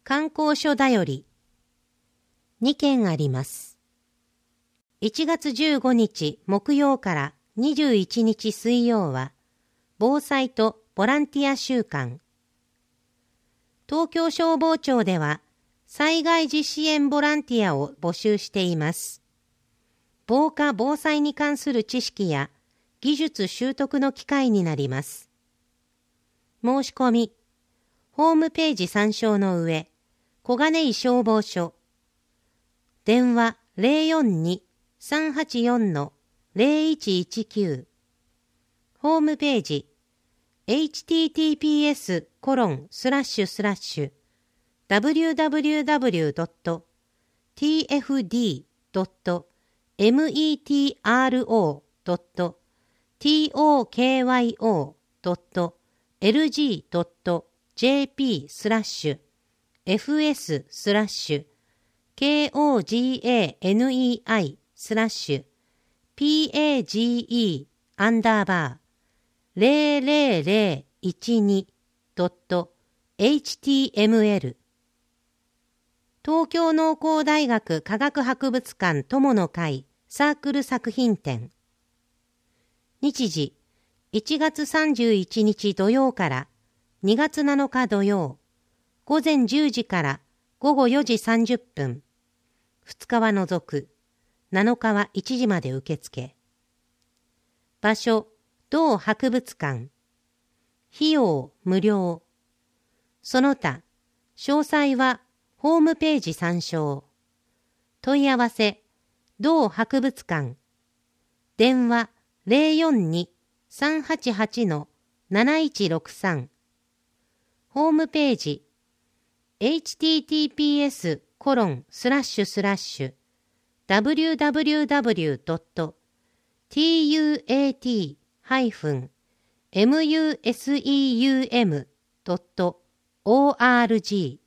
観光所だより2件あります。1月15日木曜から21日水曜は防災とボランティア週間。東京消防庁では災害時支援ボランティアを募集しています。防火・防災に関する知識や技術習得の機会になります。申し込み、ホームページ参照の上、小金井消防署、電話042-384-0119、ホームページ、www.tfd.metropolitan.gov.th/fs/kogani/00012.html 東京農工大学科学博物館友の会サークル作品展。日時、1月31日土曜から2月7日土曜、午前10時から午後4時30分、2日は除く、7日は1時まで受付。場所、同博物館。費用、無料。その他、詳細はホームページ参照。問い合わせ、同博物館。電話042-388-7163。ホームページ、https://www.tuat-museum.org